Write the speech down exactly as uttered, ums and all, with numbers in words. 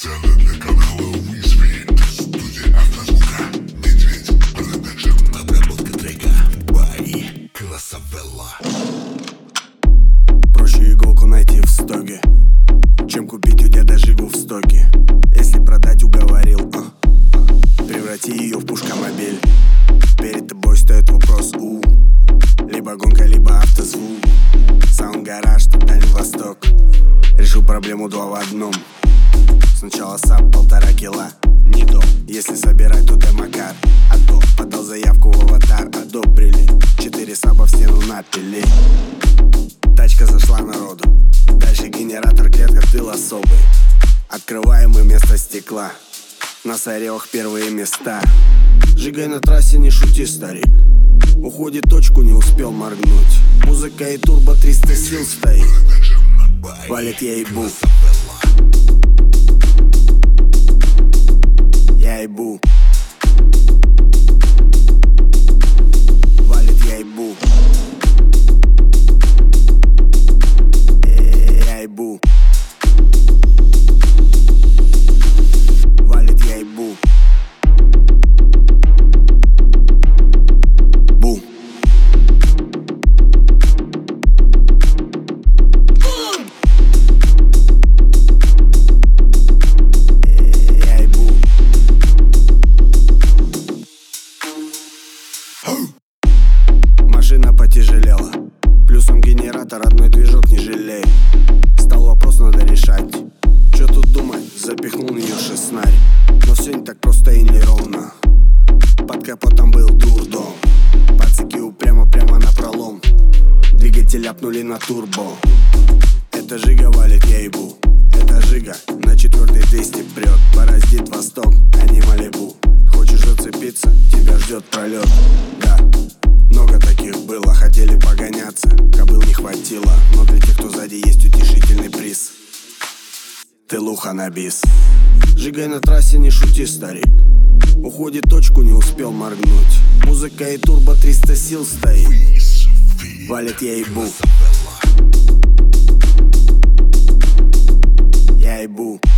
Специально для канала Уизфит. Студия Автозвука. Медведь. Продакшн. Обработка трека by Красавелла. Проще иголку найти в стоге, чем купить у деда жигу в стоке. Если продать, уговорил, а, а, преврати ее в пушкомобиль. Перед тобой стоит вопрос, у либо гонка, либо автозвук. Саунд-гараж, тут Дальний Восток. Решу проблему два в одном. Сначала САП полтора кило, не то. Если собирать, то демокар. А то подал заявку в аватар, одобрили. Четыре саба в стену напили. Тачка зашла народу. Дальше генератор, клетка, тыл особый. Открываем мы место стекла. На Саревах первые места. Жигай на трассе, не шути, старик. Уходит точку, не успел моргнуть. Музыка и турбо, триста сил стоит. Валит, я ебу. Я ебу. Валит, я ебу. Я ебу. Валит, я ебу. Бу. Я ебу. Машина потяжелела. Плюсом генератор, одной движок не жалеет. Стал вопрос, надо решать. Чё тут думать, запихнул в нее шестнарь. Но все не так просто и неровно. Под капотом был дурдом. Пацики упрямо прямо на пролом. Двигатель ляпнули на турбо. Это жига валит, я ебу. Это жига на четвертой двести прет. Бороздит восток, а не Малибу. Хочешь зацепиться, тебя ждет пролет. Да, много таких было, хотели погоняться, кобыл не хватило. Но для тех, кто сзади, есть утешительный приз. Тылуха на бис. Жигай на трассе, не шути, старик. Уходит точку, не успел моргнуть. Музыка и турбо, триста сил стоит. Валит, я ебу. Я ебу.